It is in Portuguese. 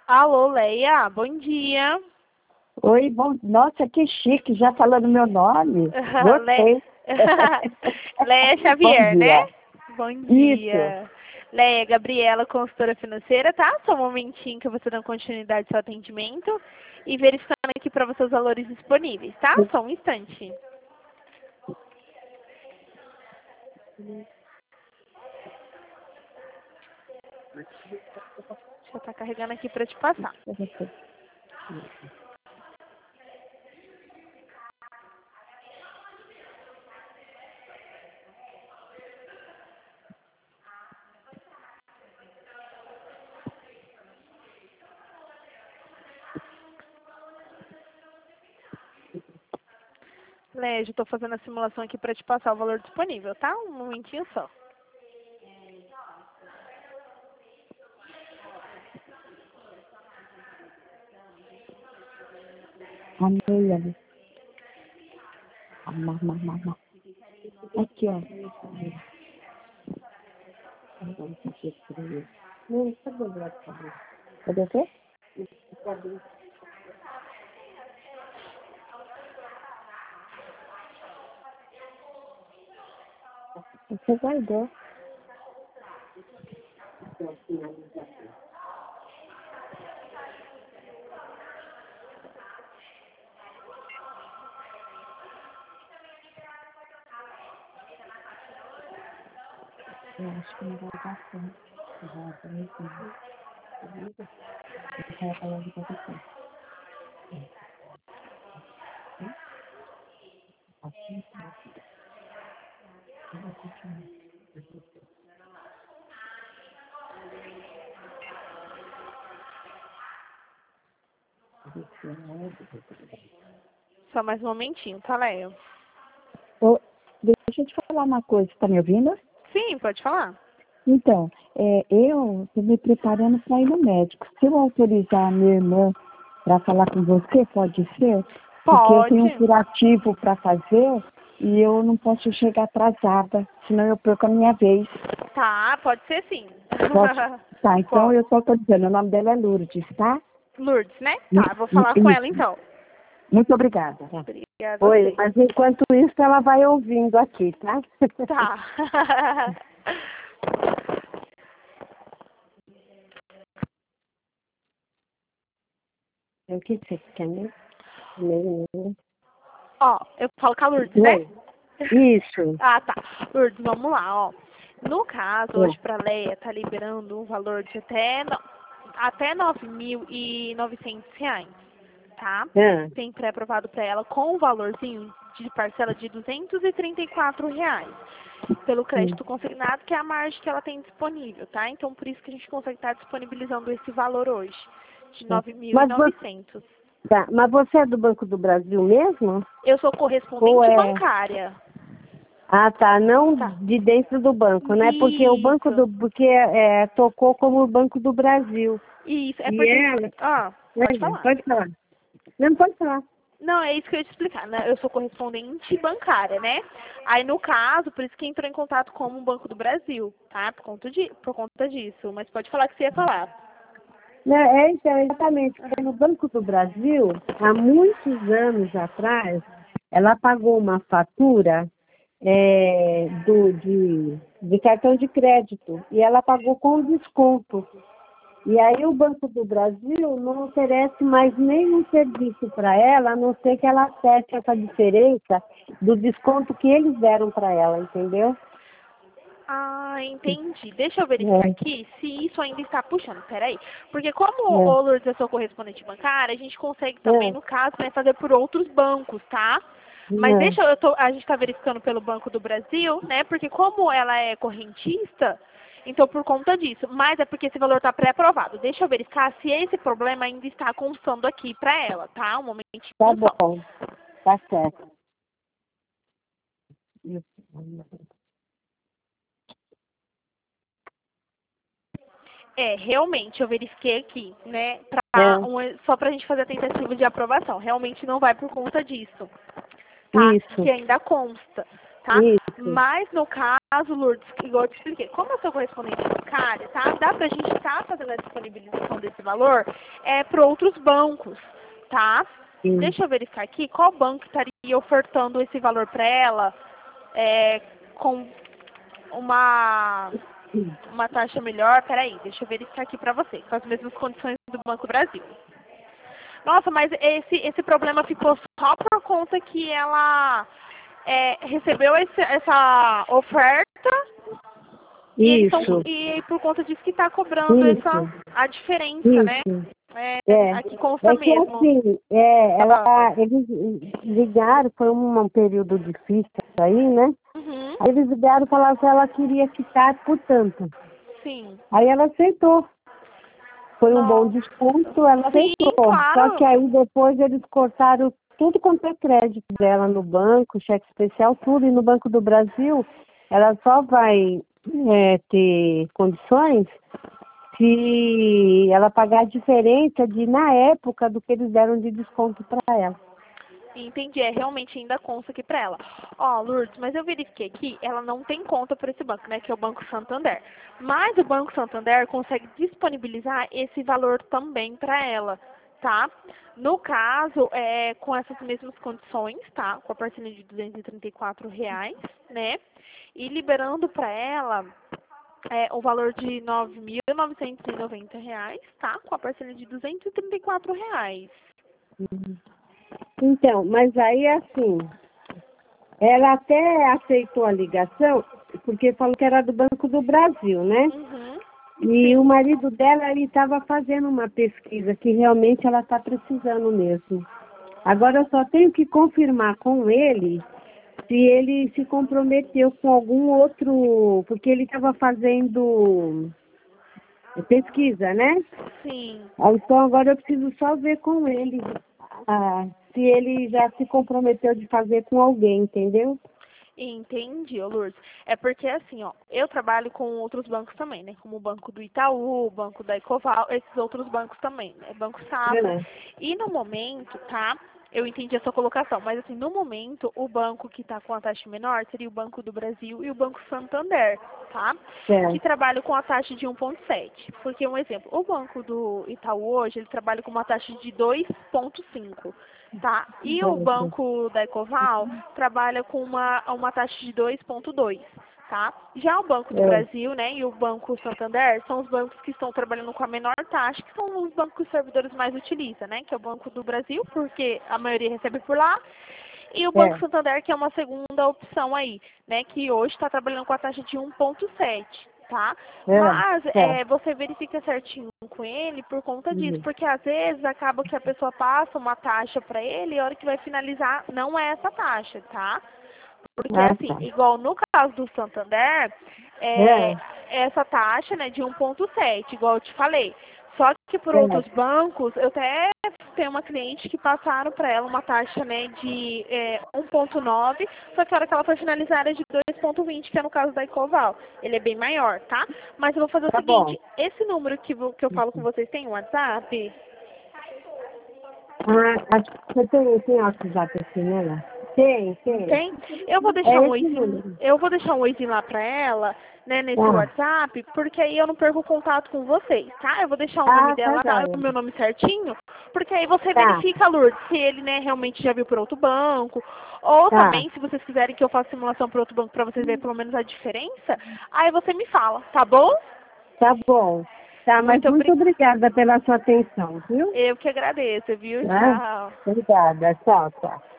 Alô, Leia, bom dia. Oi, bom, nossa, que chique, já falando meu nome. Le... Gostei. Leia Bom Xavier, né? dia. Bom Isso. dia. Leia, Gabriela, consultora financeira, tá? Só um momentinho que eu vou dando continuidade ao seu atendimento e verificando aqui para você os valores disponíveis, tá? Só um instante. Deixa eu estar carregando aqui para te passar. Leia, já estou fazendo a simulação aqui para te passar o valor disponível, tá? Um momentinho só. Amei, amei. Aqui, ó. Não, cadê o lado? Cadê você? Você guardou. Eu acho que não vai dar certo. Vai também sim. Eu quero falar de você. Só mais um momentinho, tá, Leia? Ô, deixa eu te falar uma coisa, tá me ouvindo? Sim, pode falar. Então, eu estou me preparando para ir no médico. Se eu autorizar a minha irmã para falar com você, pode ser? Porque eu tenho um Pode. curativo para fazer e eu não posso chegar atrasada, senão eu perco a minha vez. Tá, pode ser sim. Posso? Tá, então Pode. eu estou autorizando. O nome dela é Lourdes, tá? Lourdes, né? Tá, vou falar com ela Isso. então. Muito obrigada. Obrigada a Oi, você. mas enquanto isso ela vai ouvindo aqui, tá? Tá. O que você quer mesmo? Ó, eu falo com a Lourdes, né? Isso. Ah, tá. Lourdes, vamos lá, ó. No caso, hoje pra Leia, tá liberando um valor de até R$ 9.900, tá? Ah, Tem pré-aprovado pra ela com um valorzinho de parcela de R$ 234. Pelo crédito consignado, que é a margem que ela tem disponível, tá? Então, por isso que a gente consegue estar disponibilizando esse valor hoje, de nove mil e Mas você, novecentos. tá, mas você é do Banco do Brasil mesmo? Eu sou Ou correspondente é? bancária. Ah, tá, não Tá. de dentro do banco, né? Porque Isso. tocou como o Banco do Brasil. Isso. É E porque... ela, Ah, pode falar. pode falar. Não pode falar. Não, é isso que eu ia te explicar, né? Eu sou correspondente bancária, né? Aí, no caso, por isso que entrou em contato com o Banco do Brasil, tá? Por conta disso. Mas pode falar que você ia falar. Então, exatamente, porque no Banco do Brasil, há muitos anos atrás, ela pagou uma fatura de cartão de crédito e ela pagou com desconto. E aí o Banco do Brasil não oferece mais nenhum serviço para ela, a não ser que ela acesse essa diferença do desconto que eles deram para ela, entendeu? Ah, entendi. Deixa eu verificar aqui se isso ainda está puxando. Peraí. Porque como o Lourdes é seu correspondente bancário, a gente consegue também, no caso, né, fazer por outros bancos, tá? Mas a gente está verificando pelo Banco do Brasil, né? Porque como ela é correntista, então por conta disso. Mas é porque esse valor está pré-aprovado. Deixa eu verificar se esse problema ainda está constando aqui para ela, tá? Um momentinho Tá só. bom, tá certo. Realmente, eu verifiquei aqui, né, É, só pra gente fazer a tentativa de aprovação. Realmente não vai por conta disso, tá? isso. Que ainda consta, tá? Isso. Mas no caso, Lourdes, igual eu te expliquei, como eu sou correspondente bancária, tá? Dá pra gente estar fazendo a disponibilização desse valor para outros bancos, tá? Sim. Deixa eu verificar aqui qual banco estaria ofertando esse valor para ela com uma taxa melhor. Peraí, deixa eu verificar aqui para você, com as mesmas condições do Banco do Brasil. Nossa, mas esse problema ficou só por conta que ela recebeu essa oferta Isso. e por conta disso que está cobrando a diferença, Isso. né? Aqui consta É que mesmo. assim, eles ligaram, foi um período difícil aí, né? Uhum. Aí eles ligaram e falaram que ela queria quitar por tanto. Sim. Aí ela aceitou. Foi um bom Nossa. desconto, ela Sim, aceitou. claro. Só que aí depois eles cortaram tudo quanto é crédito dela no banco, cheque especial, tudo. E no Banco do Brasil, ela só vai ter condições se ela pagar a diferença na época do que eles deram de desconto para ela. Entendi, realmente ainda consta aqui pra ela. Ó, Lourdes, mas eu verifiquei aqui, ela não tem conta para esse banco, né, que é o Banco Santander. Mas o Banco Santander consegue disponibilizar esse valor também para ela, tá? No caso, com essas mesmas condições, tá? Com a parcela de R$ 234, né? E liberando para ela o valor de R$ 9.990, tá? Com a parcela de R$ 234. Então, mas aí assim, ela até aceitou a ligação, porque falou que era do Banco do Brasil, né? Uhum. E Sim. o marido dela, ele estava fazendo uma pesquisa que realmente ela está precisando mesmo. Agora eu só tenho que confirmar com ele se ele se comprometeu com algum outro, porque ele estava fazendo pesquisa, né? Sim. Então agora eu preciso só ver com ele se ele já se comprometeu de fazer com alguém, entendeu? Entendi, ô Lourdes. É porque assim, ó, eu trabalho com outros bancos também, né? Como o Banco do Itaú, o Banco da Ecoval, esses outros bancos também, né? Banco Safra. É. E no momento, tá? Eu entendi a sua colocação, mas assim, no momento, o banco que está com a taxa menor seria o Banco do Brasil e o Banco Santander, tá? Que Certo. trabalham com a taxa de 1,7. Porque, um exemplo, o Banco do Itaú hoje, ele trabalha com uma taxa de 2,5. Tá? E o Certo. Banco da Ecoval trabalha com uma taxa de 2,2, tá? Já o Banco do É. Brasil, né, e o Banco Santander são os bancos que estão trabalhando com a menor taxa, que são os bancos que os servidores mais utilizam, né? Que é o Banco do Brasil, porque a maioria recebe por lá, e o Banco É. Santander, que é uma segunda opção aí, né? Que hoje está trabalhando com a taxa de 1,7. Tá? Mas Certo. você verifica certinho com ele por conta disso, Uhum. porque às vezes acaba que a pessoa passa uma taxa para ele e a hora que vai finalizar não é essa taxa, tá? Porque Ah, assim, tá. igual no caso do Santander, É. essa taxa, né, de 1,7, igual eu te falei. Só que por É. outros bancos, eu até tenho uma cliente que passaram para ela uma taxa, né, de 1,9, só que a hora que ela foi finalizar era de 2,20, que é no caso da Ecoval. Ele é bem maior, tá? Mas eu vou fazer o Tá bom. seguinte, esse número que eu falo com vocês tem um WhatsApp? Acho que você tem WhatsApp assim, né, lá? Tem. Tem? Eu vou deixar É um esse oizinho, número. lá pra ela, né, nesse Tá. WhatsApp, porque aí eu não perco o contato com vocês, tá? Eu vou deixar o nome Tá dela, tá, joia. o meu nome certinho, porque aí você Tá. verifica, Lourdes, se ele, né, realmente já viu por outro banco, ou Tá. também, se vocês quiserem que eu faça simulação por outro banco pra vocês verem pelo menos a diferença, aí você me fala, tá bom? Tá bom. Tá, mas Muito muito obrigada. obrigada pela sua atenção, viu? Eu que agradeço, viu? Tá? Tchau. Obrigada. Tchau.